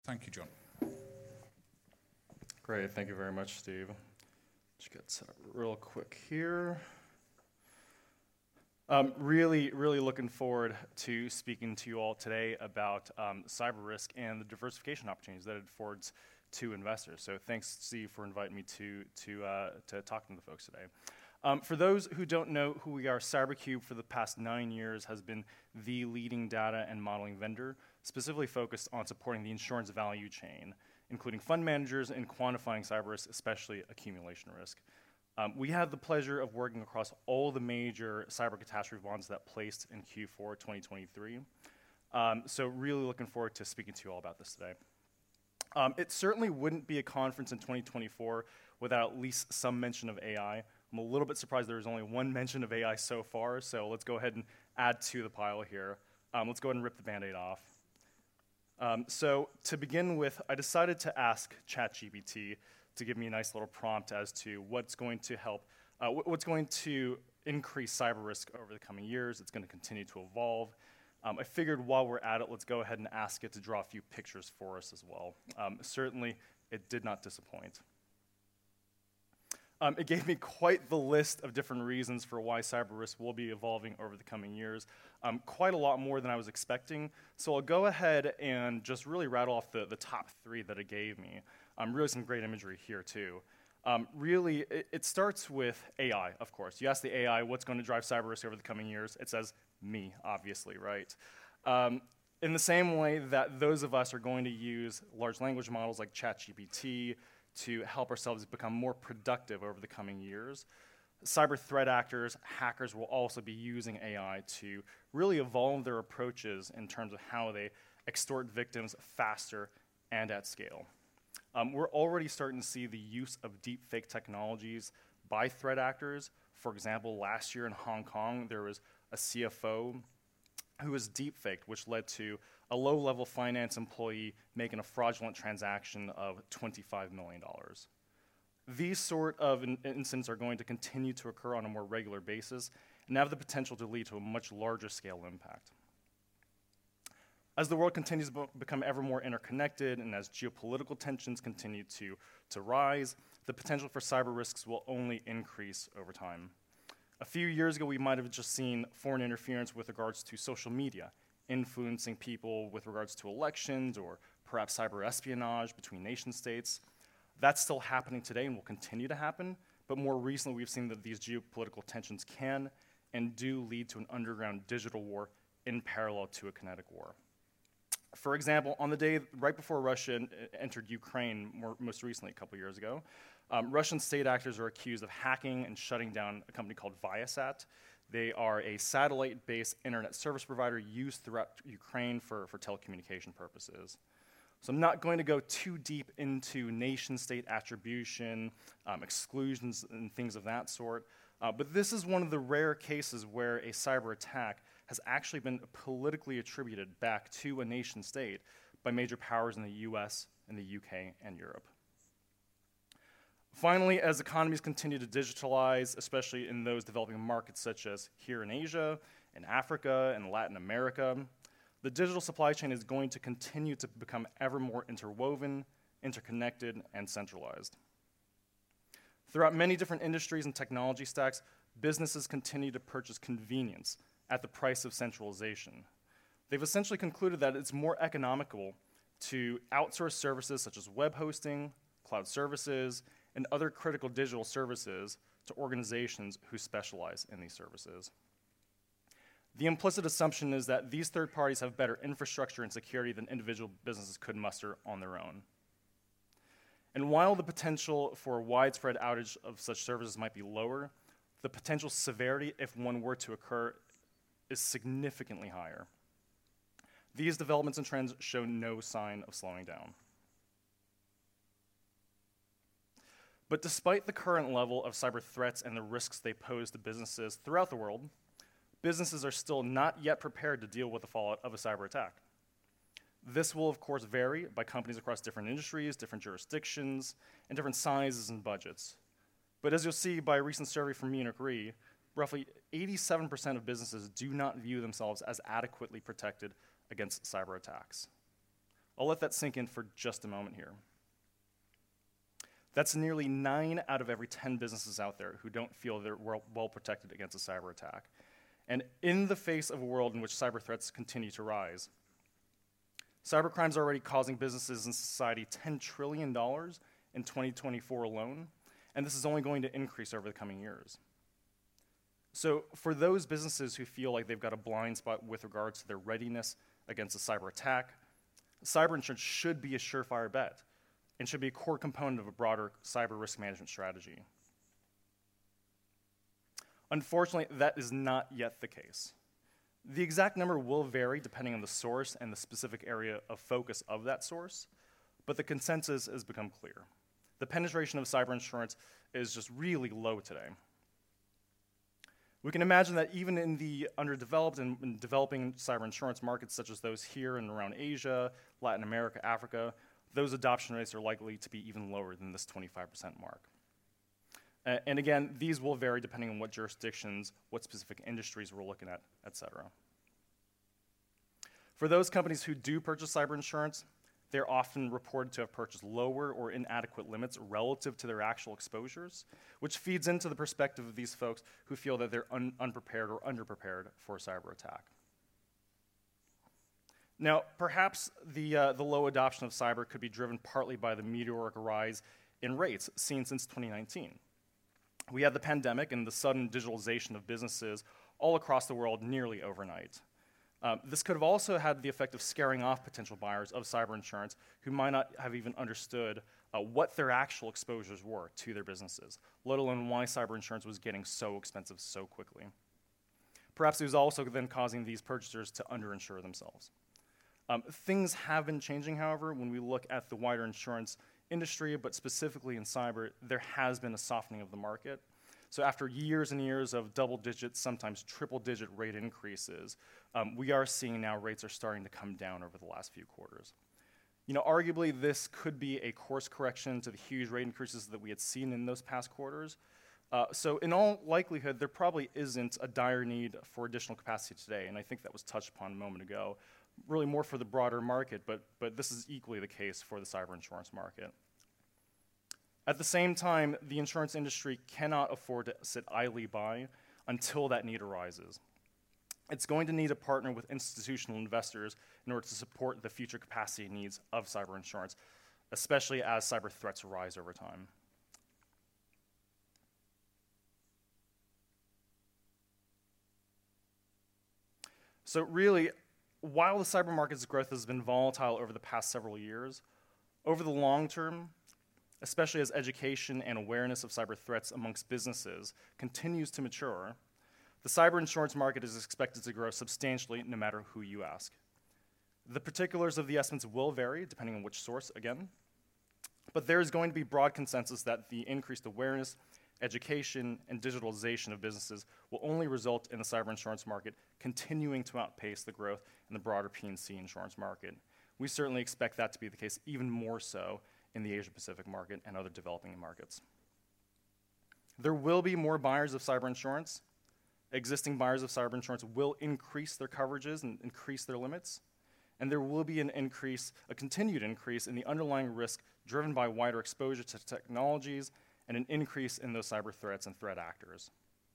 Thank you, John. Great, thank you very much, Steve. Just get set up real quick here. Really looking forward to speaking to you all today about cyber risk and the diversification opportunities that it affords to investors. So thanks, Steve, for inviting me to talk to the folks today. For those who don't know who we are, CyberCube for the past 9 years has been the leading data and modeling vendor, specifically focused on supporting the insurance value chain, including fund managers and quantifying cyber risk, especially accumulation risk. We had the pleasure of working across all the major cyber catastrophe bonds that placed in Q4 2023. So really looking forward to speaking to you all about this today. It certainly wouldn't be a conference in 2024 without at least some mention of AI. I'm a little bit surprised there's only one mention of AI so far, so let's go ahead and add to the pile here. Let's go ahead and rip the Band-Aid off. So to begin with, I decided to ask ChatGPT to give me a nice little prompt as to what's going to help, what's going to increase cyber risk over the coming years. It's going to continue to evolve. I figured while we're at it, let's go ahead and ask it to draw a few pictures for us as well. Certainly, it did not disappoint. It gave me quite the list of different reasons for why cyber risk will be evolving over the coming years, quite a lot more than I was expecting. So I'll go ahead and just really rattle off the top 3 that it gave me. Really some great imagery here too. Really, it starts with AI, of course. You ask the AI what's going to drive cyber risk over the coming years. It says me, obviously, right? In the same way that those of us are going to use large language models like ChatGPT to help ourselves become more productive over the coming years, cyber threat actors, hackers will also be using AI to really evolve their approaches in terms of how they extort victims faster and at scale. We're already starting to see the use of deepfake technologies by threat actors. For example, last year in Hong Kong, there was a CFO who was deepfaked, which led to a low-level finance employee making a fraudulent transaction of $25 million. These sort of incidents are going to continue to occur on a more regular basis and have the potential to lead to a much larger scale impact. As the world continues to become ever more interconnected and as geopolitical tensions continue to rise, the potential for cyber risks will only increase over time. A few years ago, we might have just seen foreign interference with regards to social media, influencing people with regards to elections or perhaps cyber espionage between nation states. That's still happening today and will continue to happen, but more recently we've seen that these geopolitical tensions can and do lead to an underground digital war in parallel to a kinetic war. For example, on the day right before Russia entered Ukraine, most recently a couple years ago, Russian state actors are accused of hacking and shutting down a company called Viasat. They are a satellite-based internet service provider used throughout Ukraine for telecommunication purposes. So I'm not going to go too deep into nation-state attribution, exclusions, and things of that sort, but this is one of the rare cases where a cyber attack has actually been politically attributed back to a nation state by major powers in the US and the UK and Europe. Finally, as economies continue to digitalize, especially in those developing markets such as here in Asia, in Africa, and Latin America, the digital supply chain is going to continue to become ever more interwoven, interconnected, and centralized. Throughout many different industries and technology stacks, businesses continue to purchase convenience at the price of centralization. They've essentially concluded that it's more economical to outsource services such as web hosting, cloud services, and other critical digital services to organizations who specialize in these services. The implicit assumption is that these third parties have better infrastructure and security than individual businesses could muster on their own. And while the potential for widespread outage of such services might be lower, the potential severity, if one were to occur, is significantly higher. These developments and trends show no sign of slowing down. But despite the current level of cyber threats and the risks they pose to businesses throughout the world, businesses are still not yet prepared to deal with the fallout of a cyber attack. This will, of course, vary by companies across different industries, different jurisdictions, and different sizes and budgets. But as you'll see by a recent survey from Munich Re, roughly 87% of businesses do not view themselves as adequately protected against cyber attacks. I'll let that sink in for just a moment here. That's nearly 9 out of every 10 businesses out there who don't feel they're well protected against a cyber attack. And in the face of a world in which cyber threats continue to rise, cybercrime is already causing businesses and society $10 trillion in 2024 alone, and this is only going to increase over the coming years. So for those businesses who feel like they've got a blind spot with regards to their readiness against a cyber attack, cyber insurance should be a surefire bet and should be a core component of a broader cyber risk management strategy. Unfortunately, that is not yet the case. The exact number will vary depending on the source and the specific area of focus of that source, but the consensus has become clear. The penetration of cyber insurance is just really low today. We can imagine that even in the underdeveloped and developing cyber insurance markets such as those here and around Asia, Latin America, Africa, those adoption rates are likely to be even lower than this 25% mark. And again, these will vary depending on what jurisdictions, what specific industries we're looking at, et cetera. For those companies who do purchase cyber insurance, they're often reported to have purchased lower or inadequate limits relative to their actual exposures, which feeds into the perspective of these folks who feel that they're unprepared or underprepared for a cyber attack. Now, perhaps the low adoption of cyber could be driven partly by the meteoric rise in rates seen since 2019. We had the pandemic and the sudden digitalization of businesses all across the world nearly overnight. This could have also had the effect of scaring off potential buyers of cyber insurance who might not have even understood what their actual exposures were to their businesses, let alone why cyber insurance was getting so expensive so quickly. Perhaps it was also then causing these purchasers to underinsure themselves. Things have been changing, however, when we look at the wider insurance industry, but specifically in cyber, there has been a softening of the market. So after years and years of double-digit, sometimes triple-digit rate increases, we are seeing now rates are starting to come down over the last few quarters. You know, arguably this could be a course correction to the huge rate increases that we had seen in those past quarters. So in all likelihood, there probably isn't a dire need for additional capacity today, and I think that was touched upon a moment ago. Really more for the broader market, but this is equally the case for the cyber insurance market. At the same time, the insurance industry cannot afford to sit idly by until that need arises. It's going to need to partner with institutional investors in order to support the future capacity needs of cyber insurance, especially as cyber threats arise over time. So really, while the cyber market's growth has been volatile over the past several years, over the long term, especially as education and awareness of cyber threats amongst businesses continues to mature, the cyber insurance market is expected to grow substantially no matter who you ask. The particulars of the estimates will vary depending on which source, again, but there is going to be broad consensus that the increased awareness, education, and digitalization of businesses will only result in the cyber insurance market continuing to outpace the growth in the broader P&C insurance market. We certainly expect that to be the case even more so in the Asia-Pacific market and other developing markets. There will be more buyers of cyber insurance. Existing buyers of cyber insurance will increase their coverages and increase their limits, and there will be a continued increase in the underlying risk driven by wider exposure to technologies and an increase in those cyber threats and threat actors.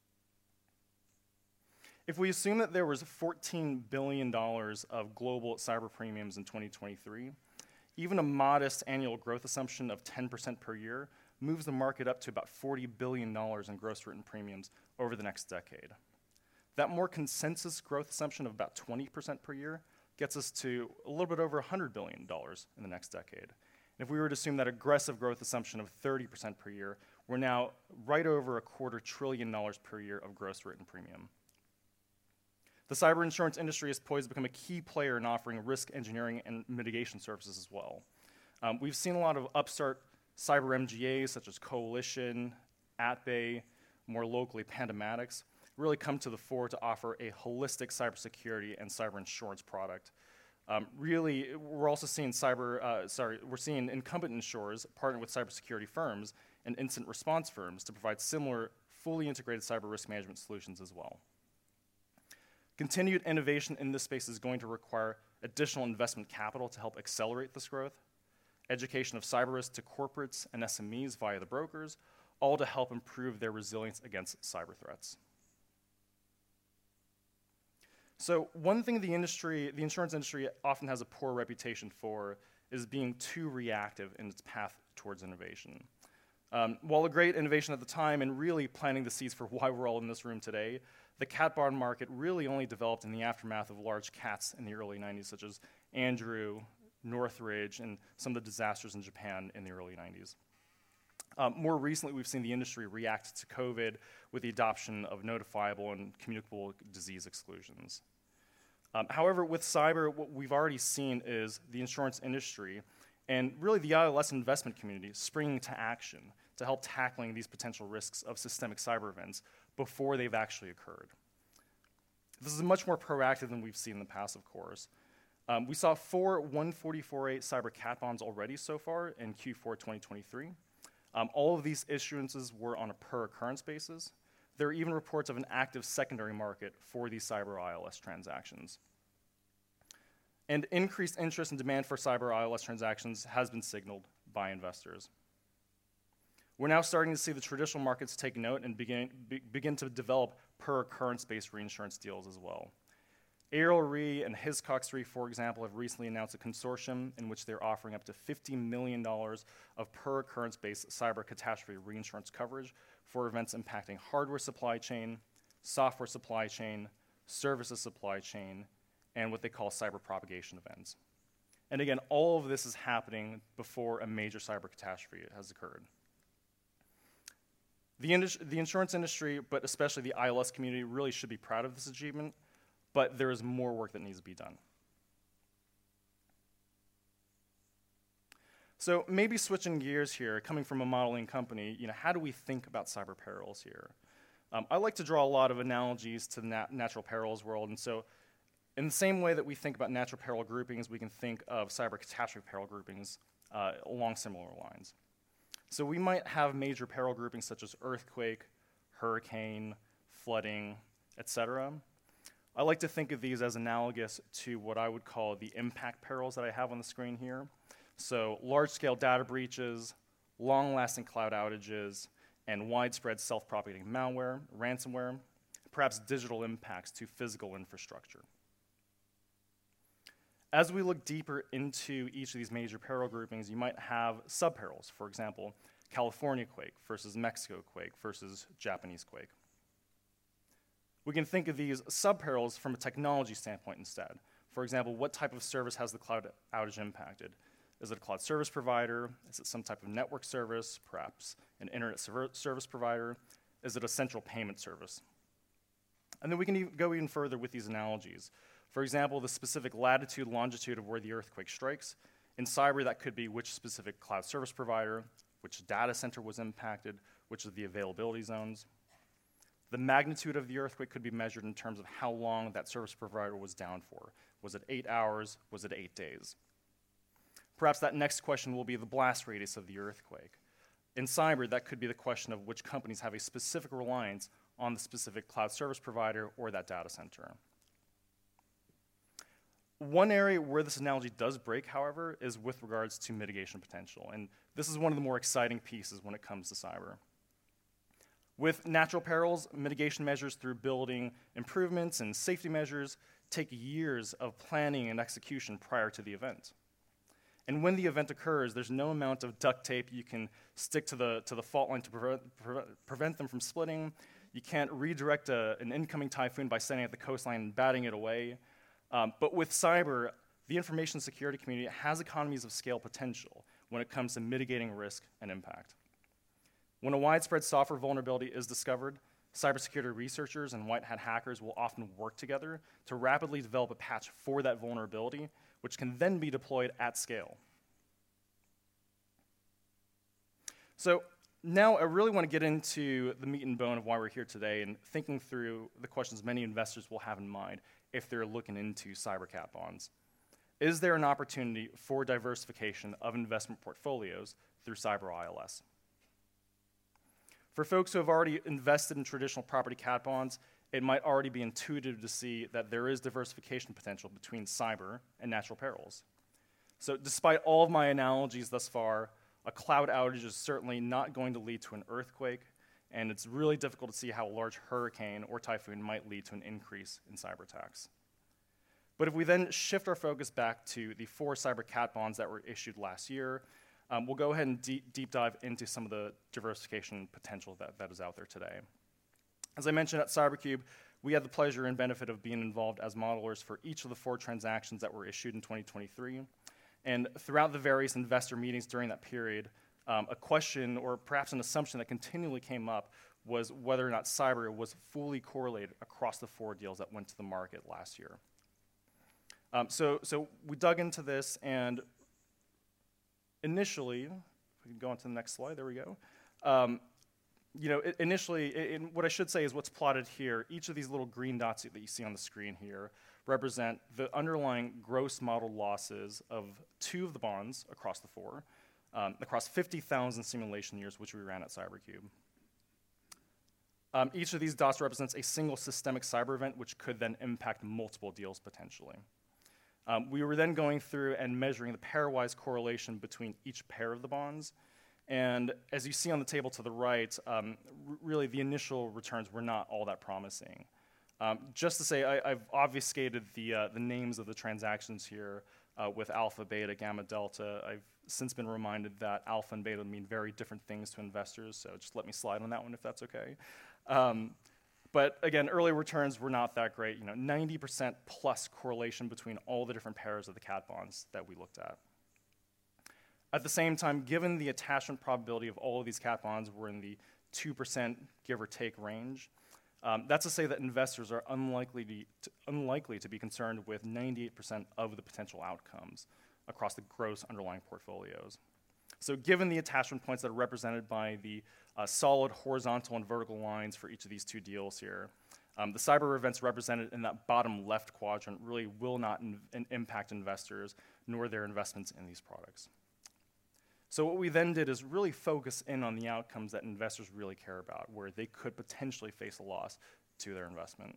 If we assume that there was $14 billion of global cyber premiums in 2023, even a modest annual growth assumption of 10% per year moves the market up to about $40 billion in gross written premiums over the next decade. That more consensus growth assumption of about 20% per year gets us to a little bit over $100 billion in the next decade. And if we were to assume that aggressive growth assumption of 30% per year, we're now right over $250 billion per year of gross written premium. The cyber insurance industry is poised to become a key player in offering risk engineering and mitigation services as well. We've seen a lot of upstart cyber MGAs such as Coalition, AtBay, more locally Pandematics, really come to the fore to offer a holistic cybersecurity and cyber insurance product. Really, we're also seeing we're seeing incumbent insurers partner with cybersecurity firms and incident response firms to provide similar fully integrated cyber risk management solutions as well. Continued innovation in this space is going to require additional investment capital to help accelerate this growth, education of cyber risk to corporates and SMEs via the brokers, all to help improve their resilience against cyber threats. So one thing the insurance industry often has a poor reputation for is being too reactive in its path towards innovation. While a great innovation at the time and really planting the seeds for why we're all in this room today, the cat bond market really only developed in the aftermath of large cats in the early 90s, such as Andrew, Northridge, and some of the disasters in Japan in the early 90s. More recently, we've seen the industry react to COVID with the adoption of notifiable and communicable disease exclusions. However, with cyber, what we've already seen is the insurance industry and really the ILS investment community springing to action to help tackling these potential risks of systemic cyber events before they've actually occurred. This is much more proactive than we've seen in the past, of course. We saw 4 144.8 cyber cat bonds already so far in Q4 2023. All of these issuances were on a per occurrence basis. There are even reports of an active secondary market for these cyber ILS transactions. And increased interest and demand for cyber ILS transactions has been signaled by investors. We're now starting to see the traditional markets take note and begin to develop per occurrence-based reinsurance deals as well. Ariel Re and Hiscox Re, for example, have recently announced a consortium in which they're offering up to $50 million of per occurrence-based cyber catastrophe reinsurance coverage for events impacting hardware supply chain, software supply chain, services supply chain, and what they call cyber propagation events. And again, all of this is happening before a major cyber catastrophe has occurred. The insurance industry, but especially the ILS community, really should be proud of this achievement, but there is more work that needs to be done. So maybe switching gears here, coming from a modeling company, how do we think about cyber perils here? I like to draw a lot of analogies to the natural perils world, and so in the same way that we think about natural peril groupings, we can think of cyber catastrophe peril groupings along similar lines. So we might have major peril groupings such as earthquake, hurricane, flooding, etc. I like to think of these as analogous to what I would call the impact perils that I have on the screen here. So large-scale data breaches, long-lasting cloud outages, and widespread self-propagating malware, ransomware, perhaps digital impacts to physical infrastructure. As we look deeper into each of these major peril groupings, you might have sub-perils, for example, California quake versus Mexico quake versus Japanese quake. We can think of these sub-perils from a technology standpoint instead. For example, what type of service has the cloud outage impacted? Is it a cloud service provider? Is it some type of network service, perhaps an internet service provider? Is it a central payment service? And then we can go even further with these analogies. For example, the specific latitude, longitude of where the earthquake strikes. In cyber, that could be which specific cloud service provider, which data center was impacted, which of the availability zones. The magnitude of the earthquake could be measured in terms of how long that service provider was down for. Was it 8 hours? Was it 8 days? Perhaps that next question will be the blast radius of the earthquake. In cyber, that could be the question of which companies have a specific reliance on the specific cloud service provider or that data center. One area where this analogy does break, however, is with regards to mitigation potential. And this is one of the more exciting pieces when it comes to cyber. With natural perils, mitigation measures through building improvements and safety measures take years of planning and execution prior to the event. And when the event occurs, there's no amount of duct tape you can stick to the fault line to prevent them from splitting. You can't redirect an incoming typhoon by standing at the coastline and batting it away. But with cyber, the information security community has economies of scale potential when it comes to mitigating risk and impact. When a widespread software vulnerability is discovered, cybersecurity researchers and white hat hackers will often work together to rapidly develop a patch for that vulnerability, which can then be deployed at scale. So now I really want to get into the meat and bone of why we're here today and thinking through the questions many investors will have in mind if they're looking into cyber cat bonds. Is there an opportunity for diversification of investment portfolios through cyber ILS? For folks who have already invested in traditional property cat bonds, it might already be intuitive to see that there is diversification potential between cyber and natural perils. So despite all of my analogies thus far, a cloud outage is certainly not going to lead to an earthquake, and it's really difficult to see how a large hurricane or typhoon might lead to an increase in cyber attacks. But if we then shift our focus back to the 4 cyber cat bonds that were issued last year, we'll go ahead and deep dive into some of the diversification potential that is out there today. As I mentioned at CyberCube, we had the pleasure and benefit of being involved as modelers for each of the 4 transactions that were issued in 2023. And throughout the various investor meetings during that period, a question or perhaps an assumption that continually came up was whether or not cyber was fully correlated across the 4 deals that went to the market last year. So we dug into this, and initially, if we can go on to the next slide, there we go. Initially, what I should say is what's plotted here, each of these little green dots that you see on the screen here represent the underlying gross model losses of 2 of the bonds across the 4, across 50,000 simulation years, which we ran at CyberCube. Each of these dots represents a single systemic cyber event, which could then impact multiple deals potentially. We were then going through and measuring the pairwise correlation between each pair of the bonds. And as you see on the table to the right, really the initial returns were not all that promising. Just to say, I've obfuscated the names of the transactions here with alpha, beta, gamma, delta. I've since been reminded that alpha and beta mean very different things to investors, so just let me slide on that one if that's okay. But again, early returns were not that great. 90% plus correlation between all the different pairs of the cat bonds that we looked at. At the same time, given the attachment probability of all of these cat bonds were in the 2% give or take range, that's to say that investors are unlikely to be concerned with 98% of the potential outcomes across the gross underlying portfolios. So given the attachment points that are represented by the solid horizontal and vertical lines for each of these 2 deals here, the cyber events represented in that bottom left quadrant really will not impact investors nor their investments in these products. So what we then did is really focus in on the outcomes that investors really care about, where they could potentially face a loss to their investment.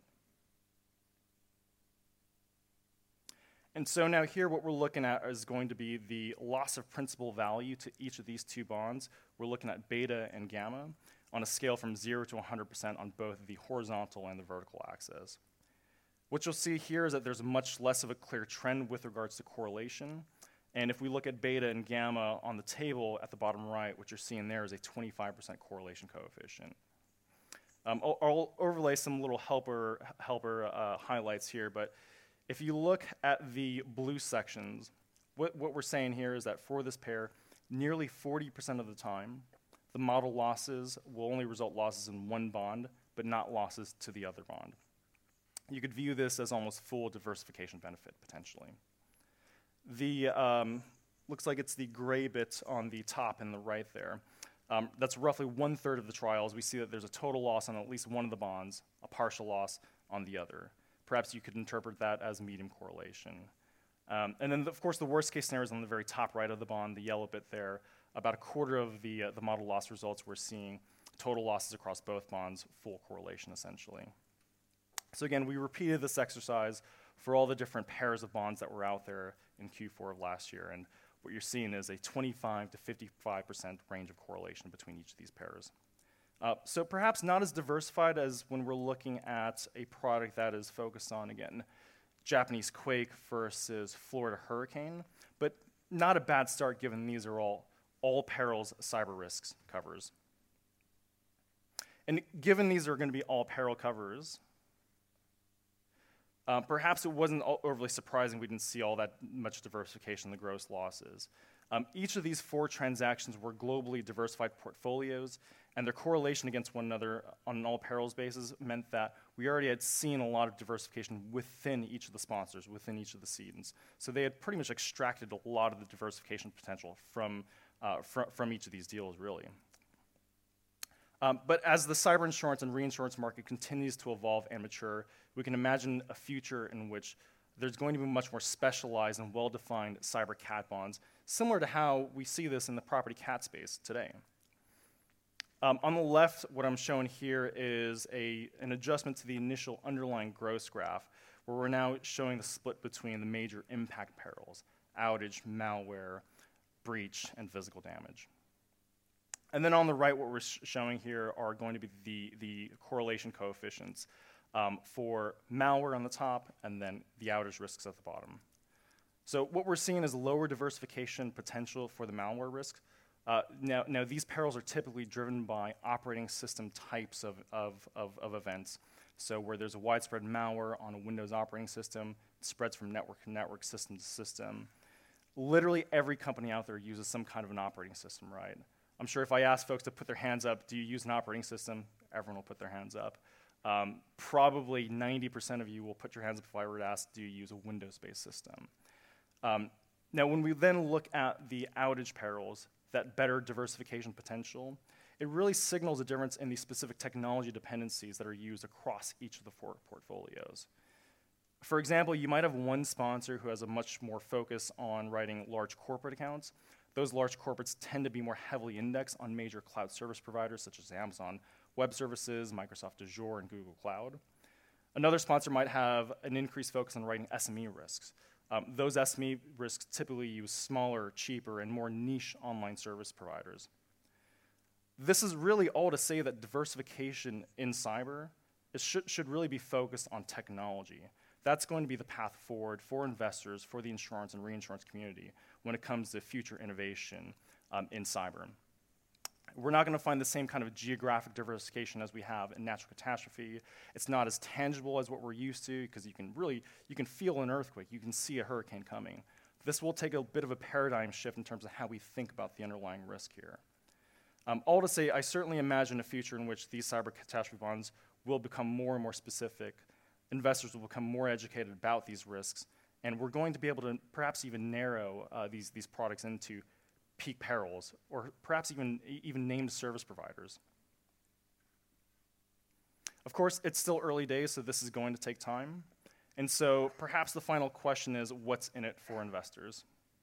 And so now here what we're looking at is going to be the loss of principal value to each of these 2 bonds. We're looking at beta and gamma on a scale from 0 to 100% on both the horizontal and the vertical axis. What you'll see here is that there's much less of a clear trend with regards to correlation. And if we look at beta and gamma on the table at the bottom right, what you're seeing there is a 25% correlation coefficient. I'll overlay some little helper highlights here, but if you look at the blue sections, what we're saying here is that for this pair, nearly 40% of the time, the model losses will only result losses in one bond, but not losses to the other bond. You could view this as almost full diversification benefit, potentially. The looks like it's the gray bit on the top and the right there. That's roughly 1/3 of the trials. We see that there's a total loss on at least one of the bonds, a partial loss on the other. Perhaps you could interpret that as medium correlation. And then, of course, the worst case scenario is on the very top right of the bond, the yellow bit there. About 1/4 of the model loss results we're seeing total losses across both bonds, full correlation essentially. So again, we repeated this exercise for all the different pairs of bonds that were out there in Q4 of last year, and what you're seeing is a 25 to 55% range of correlation between each of these pairs. So perhaps not as diversified as when we're looking at a product that is focused on, again, Japanese quake versus Florida hurricane, but not a bad start given these are all perils cyber risks covers. And given these are going to be all peril covers, perhaps it wasn't overly surprising we didn't see all that much diversification in the gross losses. Each of these 4 transactions were globally diversified portfolios, and their correlation against one another on an all perils basis meant that we already had seen a lot of diversification within each of the sponsors, within each of the cedents. So they had pretty much extracted a lot of the diversification potential from each of these deals, really. But as the cyber insurance and reinsurance market continues to evolve and mature, we can imagine a future in which there's going to be much more specialized and well-defined cyber cat bonds, similar to how we see this in the property cat space today. On the left, what I'm showing here is an adjustment to the initial underlying gross graph, where we're now showing the split between the major impact perils: outage, malware, breach, and physical damage. And then on the right, what we're showing here are going to be the correlation coefficients for malware on the top and then the outage risks at the bottom. So what we're seeing is lower diversification potential for the malware risk. Now, these perils are typically driven by operating system types of events. So where there's a widespread malware on a Windows operating system, it spreads from network to network, system to system. Literally every company out there uses some kind of an operating system, right? I'm sure if I ask folks to put their hands up, do you use an operating system? Everyone will put their hands up. Probably 90% of you will put your hands up if I were to ask, do you use a Windows-based system? Now, when we then look at the outage perils, that better diversification potential, it really signals a difference in the specific technology dependencies that are used across each of the four portfolios. For example, you might have one sponsor who has a much more focus on writing large corporate accounts. Those large corporates tend to be more heavily indexed on major cloud service providers such as Amazon Web Services, Microsoft Azure, and Google Cloud. Another sponsor might have an increased focus on writing SME risks. Those SME risks typically use smaller, cheaper, and more niche online service providers. This is really all to say that diversification in cyber should really be focused on technology. That's going to be the path forward for investors, for the insurance and reinsurance community when it comes to future innovation in cyber. We're not going to find the same kind of geographic diversification as we have in natural catastrophe. It's not as tangible as what we're used to because you can feel an earthquake, you can see a hurricane coming. This will take a bit of a paradigm shift in terms of how we think about the underlying risk here. All to say, I certainly imagine a future in which these cyber catastrophe bonds will become more and more specific. Investors will become more educated about these risks, and we're going to be able to perhaps even narrow these products into peak perils, or perhaps even named service providers. Of course, it's still early days, so this is going to take time. And so perhaps the final question is, what's in it for investors?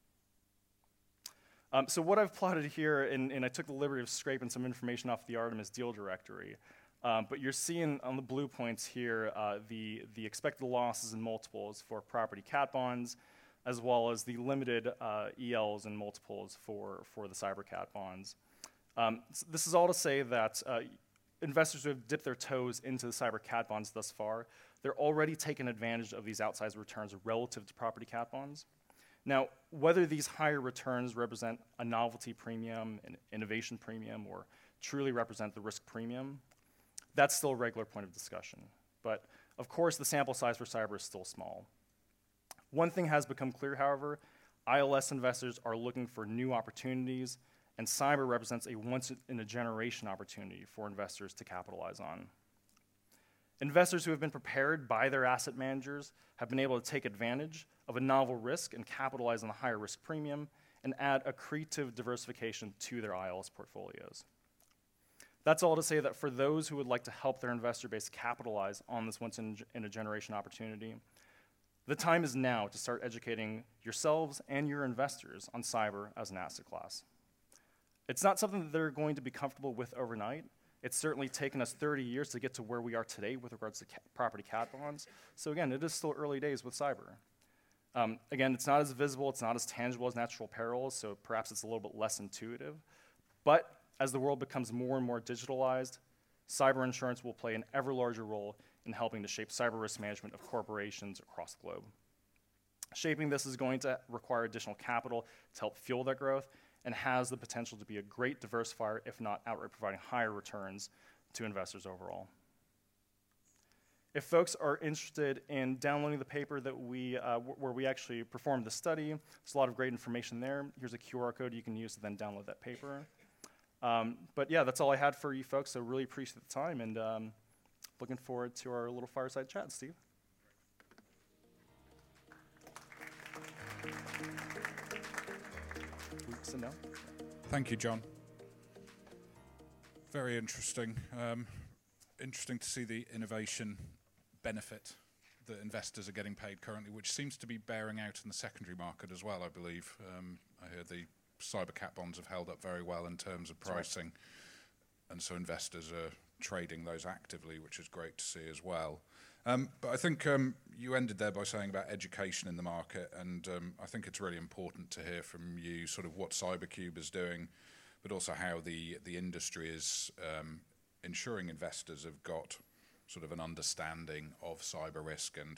So what I've plotted here, and I took the liberty of scraping some information off the Artemis deal directory, but you're seeing on the blue points here the expected losses and multiples for property cat bonds, as well as the limited ELs and multiples for the cyber cat bonds. So this is all to say that investors who have dipped their toes into the cyber cat bonds thus far, they're already taking advantage of these outsized returns relative to property cat bonds. Now, whether these higher returns represent a novelty premium, an innovation premium, or truly represent the risk premium, that's still a regular point of discussion. But of course, the sample size for cyber is still small. One thing has become clear, however, ILS investors are looking for new opportunities, and cyber represents a once-in-a-generation opportunity for investors to capitalize on. Investors who have been prepared by their asset managers have been able to take advantage of a novel risk and capitalize on the higher risk premium and add accretive diversification to their ILS portfolios. That's all to say that for those who would like to help their investor base capitalize on this once-in-a-generation opportunity, the time is now to start educating yourselves and your investors on cyber as an asset class. It's not something that they're going to be comfortable with overnight. It's certainly taken us 30 years to get to where we are today with regards to property cat bonds. So again, it is still early days with cyber. Again, it's not as visible, it's not as tangible as natural perils, so perhaps it's a little bit less intuitive. But as the world becomes more and more digitalized, cyber insurance will play an ever larger role in helping to shape cyber risk management of corporations across the globe. Shaping this is going to require additional capital to help fuel that growth and has the potential to be a great diversifier, if not outright providing higher returns to investors overall. If folks are interested in downloading the paper that where we actually performed the study, there's a lot of great information there. Here's a QR code you can use to then download that paper. But yeah, that's all I had for you folks, so really appreciate the time, and looking forward to our little fireside chat. Steve? Sit down. Thank you, John. Very interesting. Interesting to see the innovation benefit that investors are getting paid currently, which seems to be bearing out in the secondary market as well, I believe. I hear the cyber cat bonds have held up very well in terms of pricing. and so investors are trading those actively, which is great to see as well. But I think you ended there by saying about education in the market, and I think it's really important to hear from you sort of what CyberCube is doing, but also how the industry is ensuring investors have got sort of an understanding of cyber risk. And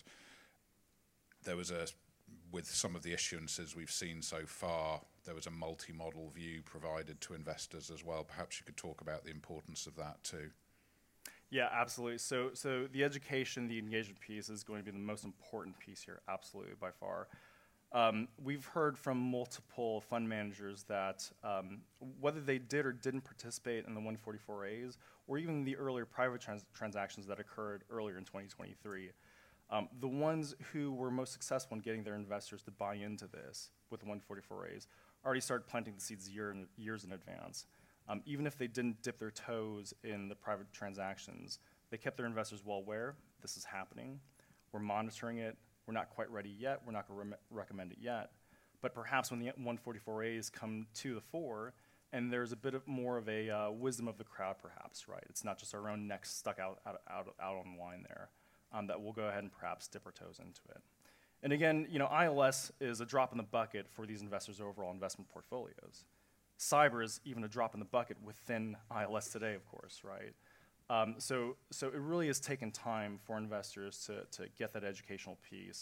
there was with some of the issuances we've seen so far, there was a multi-model view provided to investors as well. Perhaps you could talk about the importance of that too. Yeah, absolutely. So the education, the engagement piece is going to be the most important piece here, absolutely, by far. We've heard from multiple fund managers that whether they did or didn't participate in the 144As, or even the earlier private transactions that occurred earlier in 2023, the ones who were most successful in getting their investors to buy into this with the 144As already started planting the seeds years in advance. Even if they didn't dip their toes in the private transactions, they kept their investors well aware. This is happening. We're monitoring it. We're not quite ready yet. We're not going to recommend it yet. But perhaps when the 144As come to the fore, and there's a bit of more of a wisdom of the crowd, perhaps, right? It's not just our own necks stuck out on the line there, that we'll go ahead and perhaps dip our toes into it. And again, ILS is a drop in the bucket for these investors' overall investment portfolios. Cyber is even a drop in the bucket within ILS today, of course, right? So it really has taken time for investors to get that educational piece.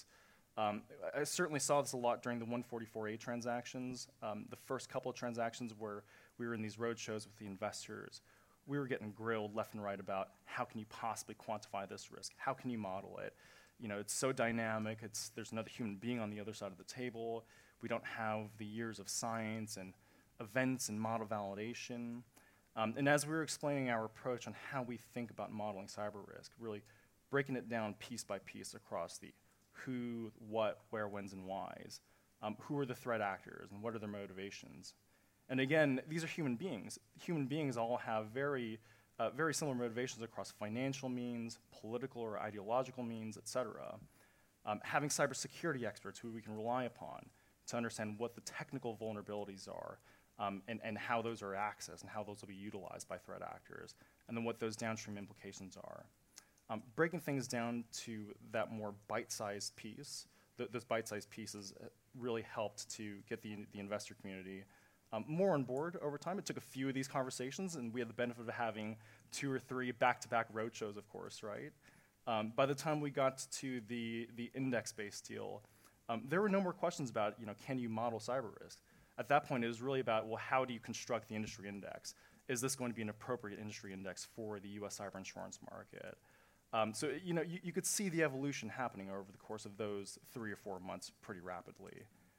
I certainly saw this a lot during the 144A transactions. The first couple of transactions where we were in these roadshows with the investors, we were getting grilled left and right about how can you possibly quantify this risk? How can you model it? It's so dynamic. There's another human being on the other side of the table. We don't have the years of science and events and model validation. And as we were explaining our approach on how we think about modeling cyber risk, really breaking it down piece by piece across the who, what, where, whens, and whys, who are the threat actors and what are their motivations. And again, these are human beings. Human beings all have very similar motivations across financial means, political or ideological means, et cetera. Having cybersecurity experts who we can rely upon to understand what the technical vulnerabilities are, and how those are accessed and how those will be utilized by threat actors, and then what those downstream implications are. Breaking things down to that more bite-sized piece, those bite-sized pieces really helped to get the investor community more on board over time. It took a few of these conversations, and we had the benefit of having 2 or 3 back-to-back roadshows, of course, right? By the time we got to the index-based deal, there were no more questions about, can you model cyber risk? At that point, it was really about, well, how do you construct the industry index? Is this going to be an appropriate industry index for the U.S. cyber insurance market? So you could see the evolution happening over the course of those 3 or 4 months pretty rapidly.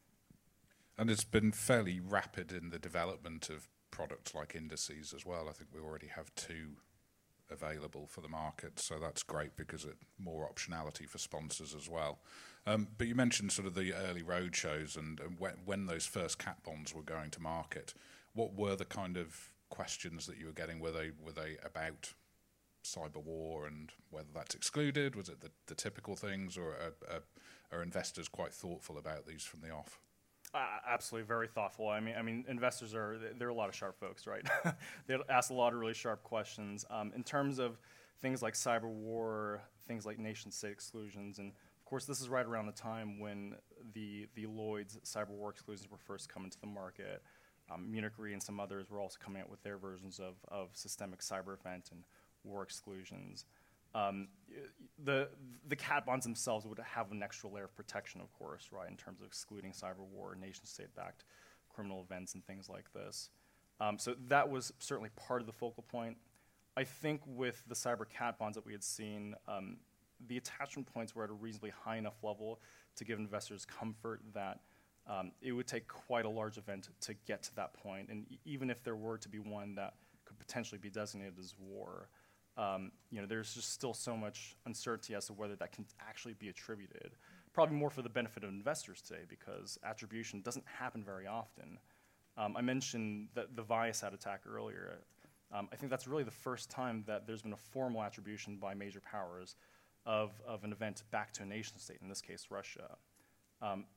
And it's been fairly rapid in the development of products like indices as well. I think we already have 2 available for the market, so that's great because it more optionality for sponsors as well. But you mentioned sort of the early road shows and when those first cat bonds were going to market. What were the kind of questions that you were getting? Were they about cyber war and whether that's excluded? Was it the typical things, or are investors quite thoughtful about these from the off? Absolutely, very thoughtful. I mean, investors they're a lot of sharp folks, right? They ask a lot of really sharp questions. In terms of things like cyber war, things like nation-state exclusions, and of course, this is right around the time when the Lloyd's cyber war exclusions were first coming to the market. Munich Re and some others were also coming out with their versions of systemic cyber event and war exclusions. The cat bonds themselves would have an extra layer of protection, of course, right, in terms of excluding cyber war, nation-state-backed criminal events and things like this. So that was certainly part of the focal point. I think with the cyber cat bonds that we had seen, the attachment points were at a reasonably high enough level to give investors comfort that it would take quite a large event to get to that point. And even if there were to be one that could potentially be designated as war, there's just still so much uncertainty as to whether that can actually be attributed. Probably more for the benefit of investors today, because attribution doesn't happen very often. I mentioned the Viasat attack earlier. I think that's really the first time that there's been a formal attribution by major powers of an event back to a nation state, in this case, Russia.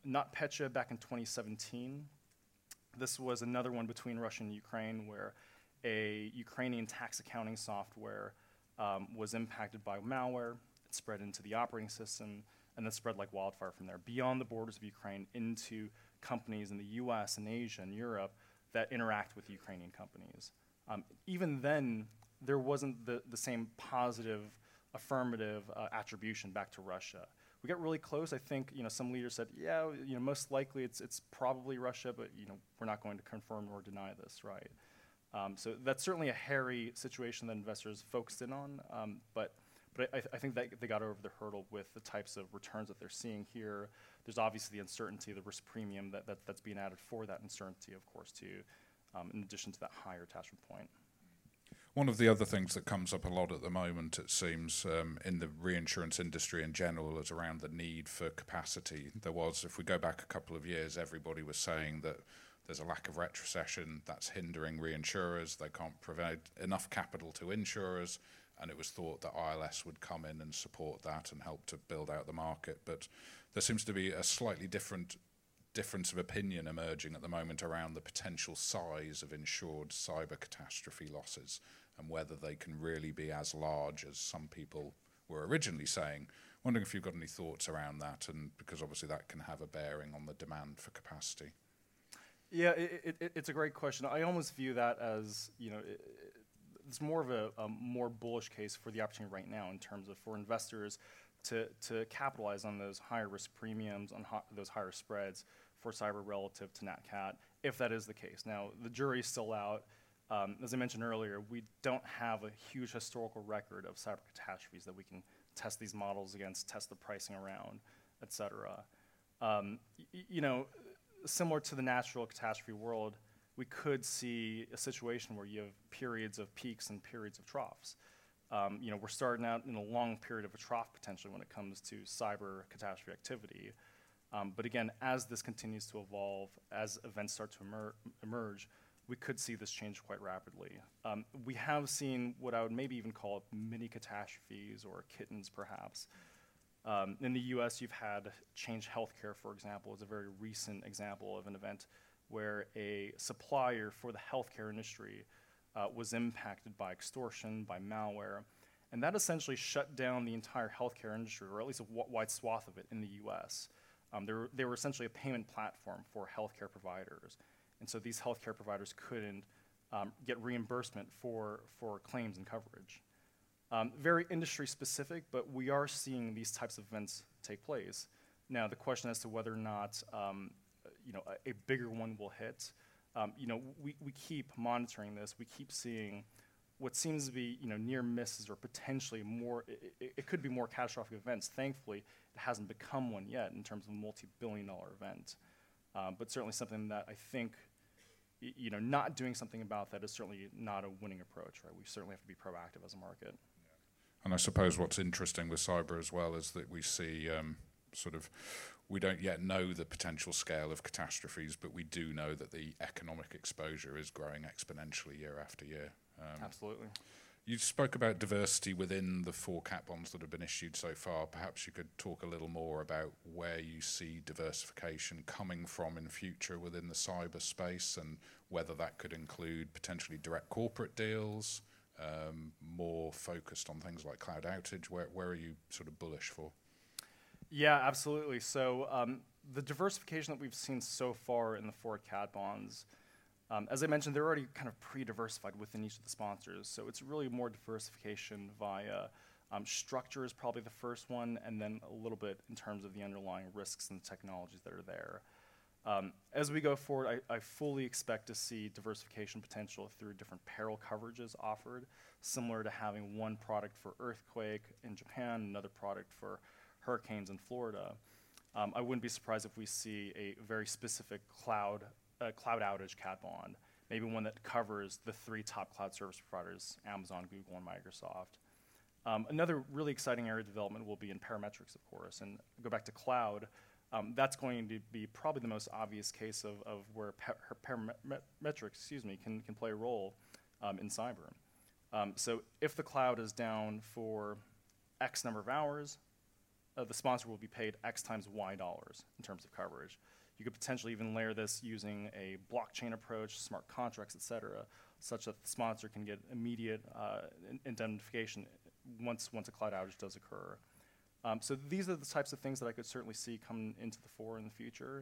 NotPetya back in 2017. This was another one between Russia and Ukraine where a Ukrainian tax accounting software was impacted by malware. It spread into the operating system, and then spread like wildfire from there, beyond the borders of Ukraine into companies in the US and Asia and Europe that interact with Ukrainian companies. Even then, there wasn't the same positive, affirmative attribution back to Russia. We got really close. I think some leaders said, yeah, most likely it's probably Russia, but we're not going to confirm or deny this, right? So that's certainly a hairy situation that investors focused in on, but I think that they got over the hurdle with the types of returns that they're seeing here. There's obviously the uncertainty, the risk premium that's being added for that uncertainty, of course, too, in addition to that higher attachment point. One of the other things that comes up a lot at the moment, it seems, in the reinsurance industry in general, is around the need for capacity. There was, if we go back a couple of years, everybody was saying that there's a lack of retrocession that's hindering reinsurers. They can't provide enough capital to insurers, and it was thought that ILS would come in and support that and help to build out the market. But there seems to be a slightly difference of opinion emerging at the moment around the potential size of insured cyber catastrophe losses and whether they can really be as large as some people were originally saying. Wondering if you've got any thoughts around that, and because obviously that can have a bearing on the demand for capacity. Yeah, it's a great question. I almost view that as, it's more of a more bullish case for the opportunity right now in terms of for investors to capitalize on those higher risk premiums, on those higher spreads for cyber relative to Nat Cat, if that is the case. Now, the jury's still out. As I mentioned earlier, we don't have a huge historical record of cyber catastrophes that we can test these models against, test the pricing around, et cetera. Similar to the natural catastrophe world, we could see a situation where you have periods of peaks and periods of troughs. We're starting out in a long period of a trough potentially when it comes to cyber catastrophe activity. But again, as this continues to evolve, as events start to emerge, we could see this change quite rapidly. We have seen what I would maybe even call mini catastrophes or kittens, perhaps. In the US, you've had Change Healthcare, for example, is a very recent example of an event where a supplier for the healthcare industry was impacted by extortion, by malware, and that essentially shut down the entire healthcare industry, or at least a wide swath of it in the US. They were essentially a payment platform for healthcare providers, and so these healthcare providers couldn't get reimbursement for claims and coverage. Very industry specific, but we are seeing these types of events take place. Now, the question as to whether or not a bigger one will hit, we keep monitoring this. We keep seeing what seems to be near misses or potentially more. It could be more catastrophic events. Thankfully, it hasn't become one yet in terms of a multi-billion-dollar event. But certainly something that I think not doing something about that is certainly not a winning approach. Right? We certainly have to be proactive as a market. And I suppose what's interesting with cyber as well is that we see we don't yet know the potential scale of catastrophes, but we do know that the economic exposure is growing exponentially year after year. Absolutely. You spoke about diversity within the 4 cat bonds that have been issued so far. Perhaps you could talk a little more about where you see diversification coming from in future within the cyber space, and whether that could include potentially direct corporate deals, more focused on things like cloud outage. Where are you sort of bullish for? Yeah, absolutely. So the diversification that we've seen so far in the 4 cat bonds, as I mentioned, they're already kind of pre-diversified within each of the sponsors. So it's really more diversification via structure is probably the first one, and then a little bit in terms of the underlying risks and technologies that are there. As we go forward, I fully expect to see diversification potential through different peril coverages offered, similar to having one product for earthquake in Japan, another product for hurricanes in Florida. I wouldn't be surprised if we see a very specific cloud outage cat bond, maybe one that covers the 3 top cloud service providers, Amazon, Google, and Microsoft. Another really exciting area of development will be in parametrics, of course, and go back to cloud. That's going to be probably the most obvious case of where parametrics, can play a role in cyber. So if the cloud is down for X number of hours, the sponsor will be paid X times Y dollars in terms of coverage. You could potentially even layer this using a blockchain approach, smart contracts, et cetera, such that the sponsor can get immediate indemnification once a cloud outage does occur. So these are the types of things that I could certainly see come into the fore in the future.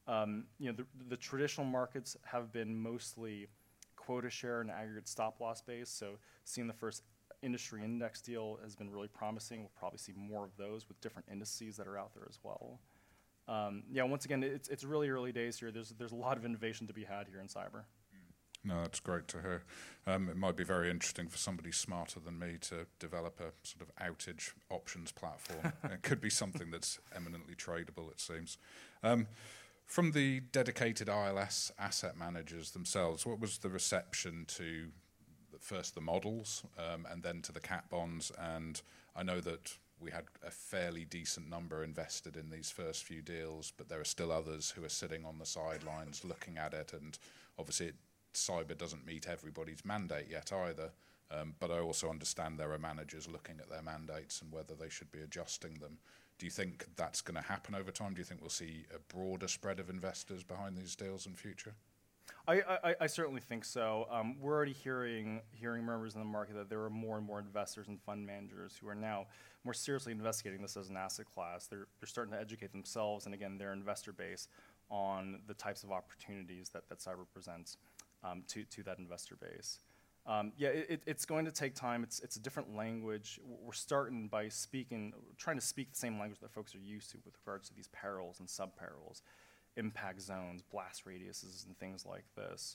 The traditional markets have been mostly quota share and aggregate stop loss based, so seeing the first industry index deal has been really promising. We'll probably see more of those with different indices that are out there as well. Once again, it's really early days here. There's a lot of innovation to be had here in cyber. No, that's great to hear. It might be very interesting for somebody smarter than me to develop a sort of outage options platform. It could be something that's eminently tradable, it seems. From the dedicated ILS asset managers themselves, what was the reception to first the models and then to the cat bonds? And I know that we had a fairly decent number invested in these first few deals, but there are still others who are sitting on the sidelines looking at it, and obviously cyber doesn't meet everybody's mandate yet either, but I also understand there are managers looking at their mandates and whether they should be adjusting them. Do you think that's going to happen over time? Do you think we'll see a broader spread of investors behind these deals in future? I certainly think so. We're already hearing murmurs in the market that there are more and more investors and fund managers who are now more seriously investigating this as an asset class. They're starting to educate themselves and, again, their investor base on the types of opportunities that cyber presents to that investor base. It's going to take time. It's a different language. We're starting by trying to speak the same language that folks are used to with regards to these perils and sub-perils, impact zones, blast radiuses, and things like this.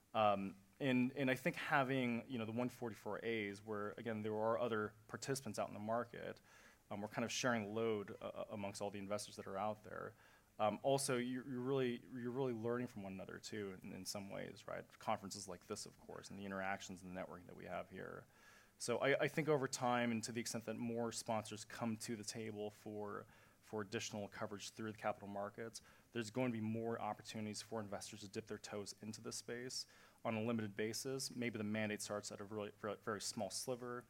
And I think having the 144As, where again there are other participants out in the market, we're kind of sharing the load amongst all the investors that are out there. Also, you're really learning from one another too, in some ways, right? Conferences like this, of course, and the interactions and the networking that we have here. So I think over time, and to the extent that more sponsors come to the table for additional coverage through the capital markets, there's going to be more opportunities for investors to dip their toes into this space on a limited basis. Maybe the mandate starts at a really very small sliver.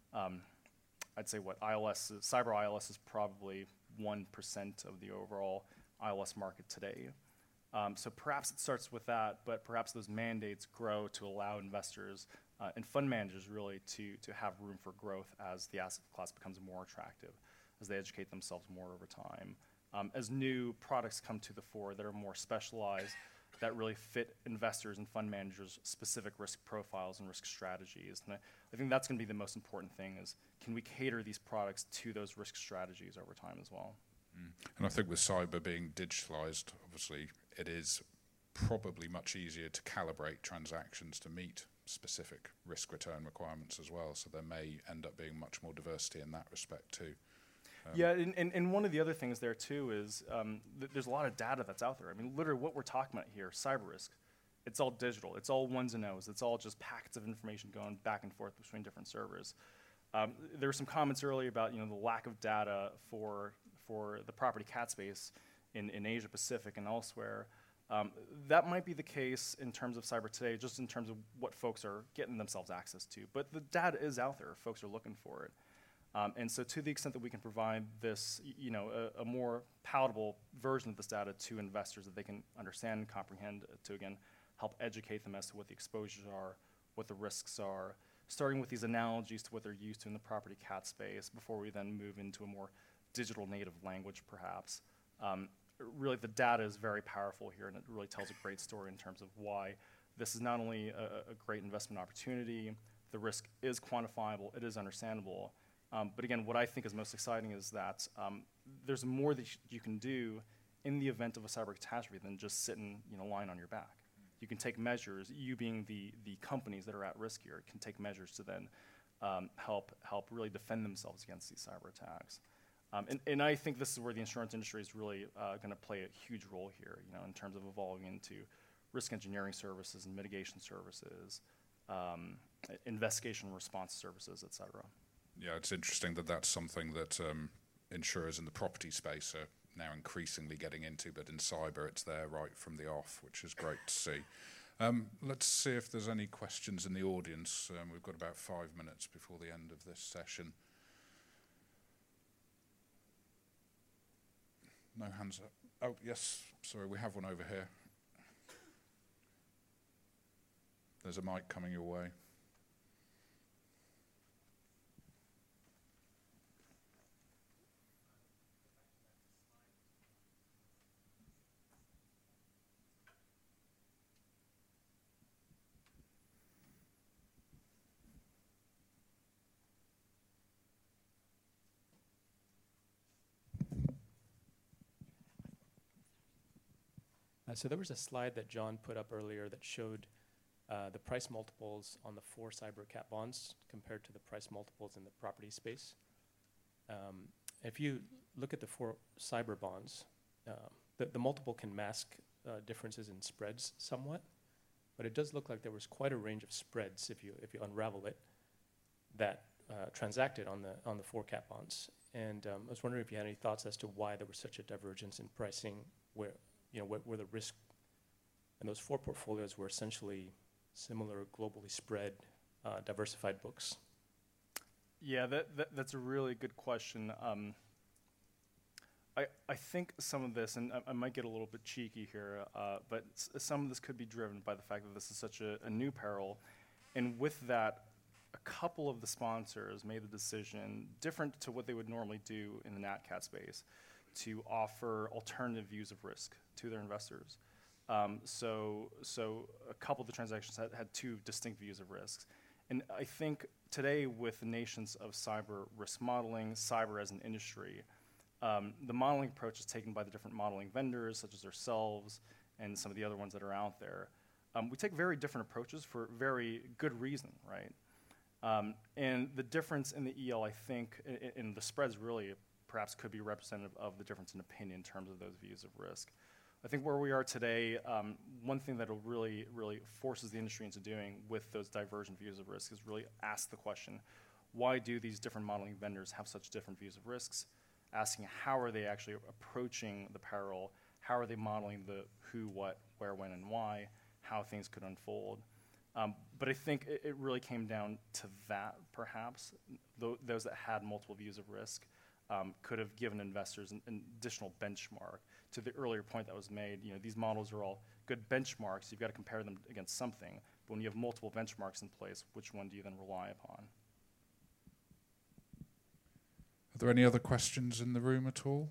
I'd say cyber ILS is probably 1% of the overall ILS market today. So perhaps it starts with that, but perhaps those mandates grow to allow investors and fund managers really to have room for growth as the asset class becomes more attractive, as they educate themselves more over time. As new products come to the fore that are more specialized, that really fit investors and fund managers' specific risk profiles and risk strategies. And I think that's going to be the most important thing is, can we cater these products to those risk strategies over time as well? And I think with cyber being digitalized, obviously it is probably much easier to calibrate transactions to meet specific risk return requirements as well. So there may end up being much more diversity in that respect too. And one of the other things there too is there's a lot of data that's out there. I mean, literally what we're talking about here, cyber risk, it's all digital. It's all ones and O's. It's all just packets of information going back and forth between different servers. There were some comments earlier about the lack of data for the property cat space in Asia Pacific and elsewhere. That might be the case in terms of cyber today, just in terms of what folks are getting themselves access to. But the data is out there. Folks are looking for it. And so to the extent that we can provide this, a more palatable version of this data to investors that they can understand and comprehend to, again, help educate them as to what the exposures are, what the risks are, starting with these analogies to what they're used to in the property cat space before we then move into a more digital native language, perhaps. Really, the data is very powerful here, and it really tells a great story in terms of why this is not only a great investment opportunity, the risk is quantifiable, it is understandable. But again, what I think is most exciting is that there's more that you can do in the event of a cyber catastrophe than just sitting, lying on your back. You can take measures. You being the companies that are at risk here can take measures to then help really defend themselves against these cyber attacks. And I think this is where the insurance industry is really going to play a huge role here, in terms of evolving into risk engineering services and mitigation services, investigation and response services, et cetera. Yeah, it's interesting that that's something that insurers in the property space are now increasingly getting into, but in cyber it's there right from the off, which is great to see. Let's see if there's any questions in the audience. We've got about 5 minutes before the end of this session. No hands up. Oh, yes, sorry, we have one over here. There's a mic coming your way. So there was a slide that John put up earlier that showed the price multiples on the 4 cyber cat bonds compared to the price multiples in the property space. If you look at the 4 cyber bonds, the multiple can mask differences in spreads somewhat, but it does look like there was quite a range of spreads if you unravel it that transacted on the 4 cat bonds. And I was wondering if you had any thoughts as to why there was such a divergence in pricing, where the risk in those 4 portfolios were essentially similar, globally spread, diversified books. Yeah, that's a really good question. I think some of this, and I might get a little bit cheeky here, but some of this could be driven by the fact that this is such a new peril. And with that, a couple of the sponsors made the decision, different to what they would normally do in the Nat Cat space, to offer alternative views of risk to their investors. So a couple of the transactions had 2 distinct views of risks. And I think today, with the nations of cyber risk modeling, cyber as an industry, the modeling approach is taken by the different modeling vendors, such as ourselves and some of the other ones that are out there. We take very different approaches for very good reason, right? And the difference in the EL, I think, in the spreads really perhaps could be representative of the difference in opinion in terms of those views of risk. I think where we are today, one thing that really forces the industry into doing with those divergent views of risk is really ask the question, why do these different modeling vendors have such different views of risks? Asking how are they actually approaching the peril, how are they modeling the who, what, where, when, and why, how things could unfold. But I think it really came down to that, perhaps. Those that had multiple views of risk could have given investors an additional benchmark. To the earlier point that was made, these models are all good benchmarks. You've got to compare them against something. But when you have multiple benchmarks in place, which one do you then rely upon? Are there any other questions in the room at all?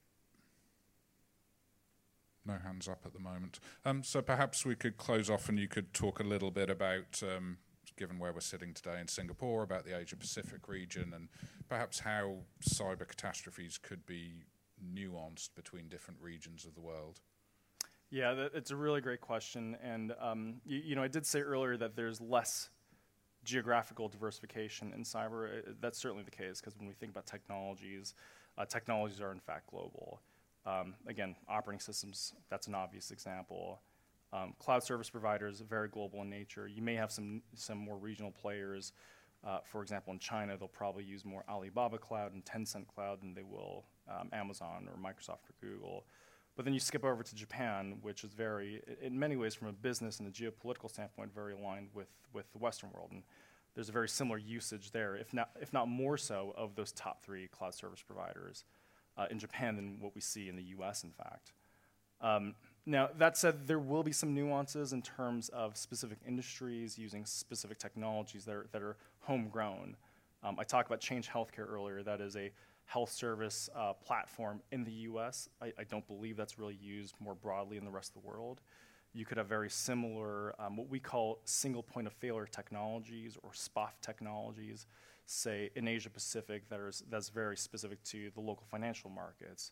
No hands up at the moment. So perhaps we could close off and you could talk a little bit about, given where we're sitting today in Singapore, about the Asia-Pacific region and perhaps how cyber catastrophes could be nuanced between different regions of the world. Yeah, it's a really great question. And I did say earlier that there's less geographical diversification in cyber. That's certainly the case, because when we think about technologies, technologies are in fact global. Again, operating systems, that's an obvious example. Cloud service providers are very global in nature. You may have some more regional players. For example, in China, they'll probably use more Alibaba Cloud and Tencent Cloud than they will Amazon or Microsoft or Google. But then you skip over to Japan, which is very, in many ways, from a business and a geopolitical standpoint, very aligned with the Western world. And there's a very similar usage there, if not more so, of those top 3 cloud service providers in Japan than what we see in the US, in fact. Now, that said, there will be some nuances in terms of specific industries using specific technologies that are homegrown. I talked about Change Healthcare earlier. That is a health service platform in the US. I don't believe that's really used more broadly in the rest of the world. You could have very similar, what we call single point of failure technologies or SPOF technologies, say in Asia Pacific, that's very specific to the local financial markets.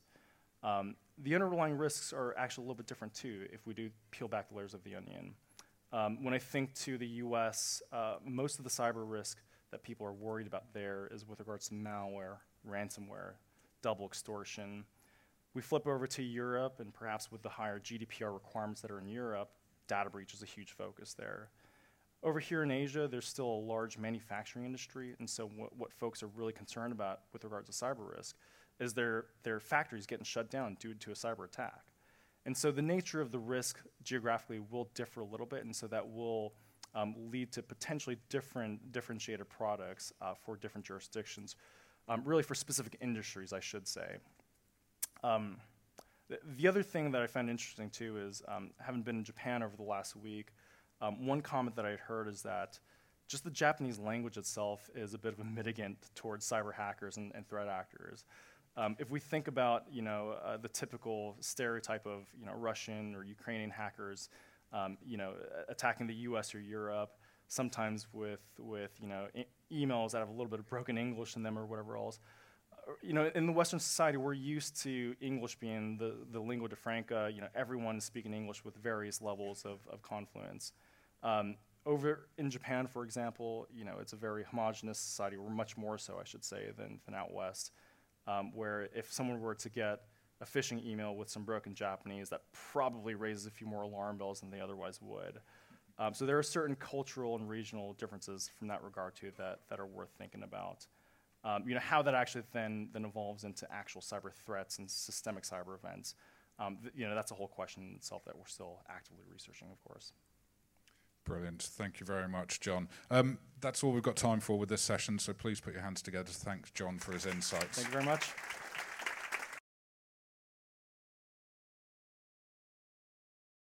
The underlying risks are actually a little bit different too, if we do peel back the layers of the onion. When I think to the US, most of the cyber risk that people are worried about there is with regards to malware, ransomware, double extortion. We flip over to Europe, and perhaps with the higher GDPR requirements that are in Europe, data breach is a huge focus there. Over here in Asia, there's still a large manufacturing industry, and so what folks are really concerned about with regards to cyber risk is their factories getting shut down due to a cyber attack. And so the nature of the risk geographically will differ a little bit, and so that will lead to potentially differentiated products for different jurisdictions, really for specific industries, I should say. The other thing that I found interesting too is, having been in Japan over the last week, one comment that I had heard is that just the Japanese language itself is a bit of a mitigant towards cyber hackers and threat actors. If we think about, the typical stereotype of, Russian or Ukrainian hackers, attacking the U.S. or Europe, sometimes with emails that have a little bit of broken English in them or whatever else. In the Western society, we're used to English being the lingua de franca. Everyone is speaking English with various levels of confluence. Over in Japan, for example, it's a very homogenous society, or much more so, I should say, than out west, where if someone were to get a phishing email with some broken Japanese, that probably raises a few more alarm bells than they otherwise would. So there are certain cultural and regional differences from that regard too that are worth thinking about. How that actually then evolves into actual cyber threats and systemic cyber events. That's a whole question in itself that we're still actively researching, of course. Brilliant. Thank you very much, John. That's all we've got time for with this session, so please put your hands together to thank John for his insights. Thank you very much.